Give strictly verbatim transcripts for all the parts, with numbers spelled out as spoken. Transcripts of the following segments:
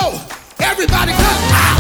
go. Everybody come out.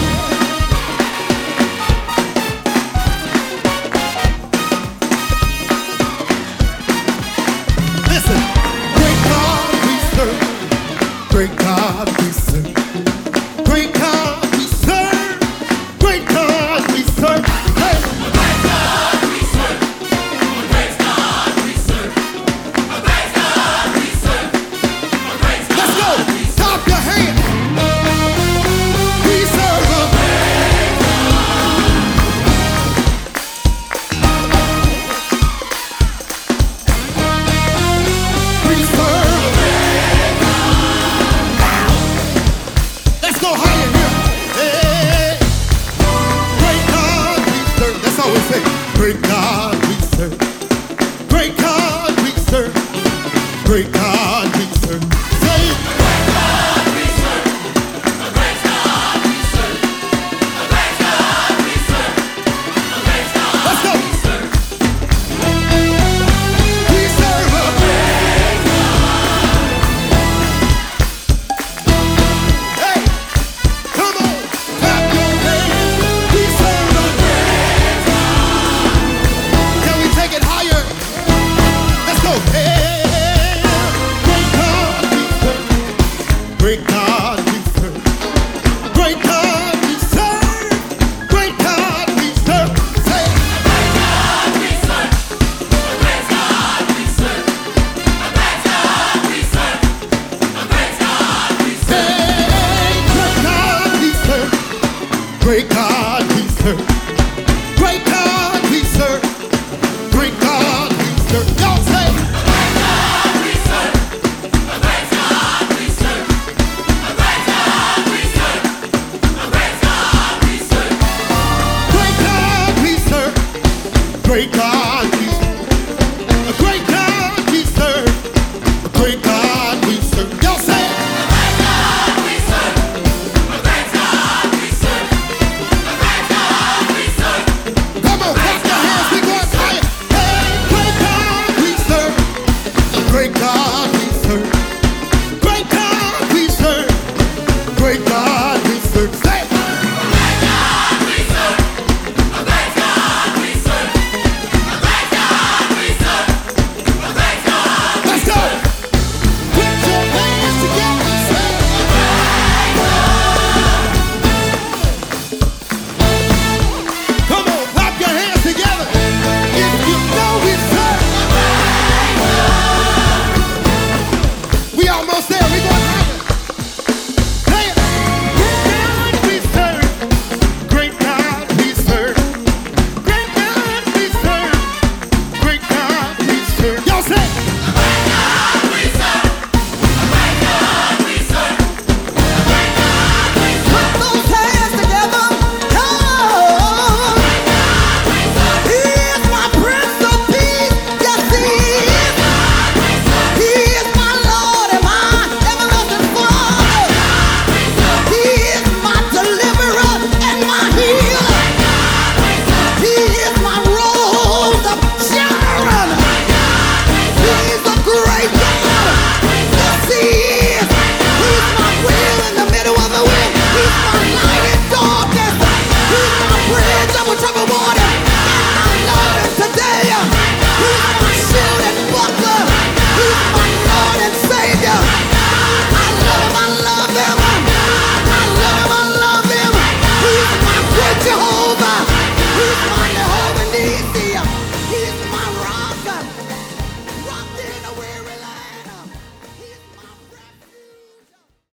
Listen, great God we serve. Great God we serve. Great God we serve. Great God we serve. Hey. Great God we serve. Great God we serve. Great God we serve. Great God. Let's go. Clap your hands. We serve a great God. We serve a great God. Let's go higher here. Hey. Great God we serve. That's all we say. Great God we serve. Great God we serve. Great God we serve.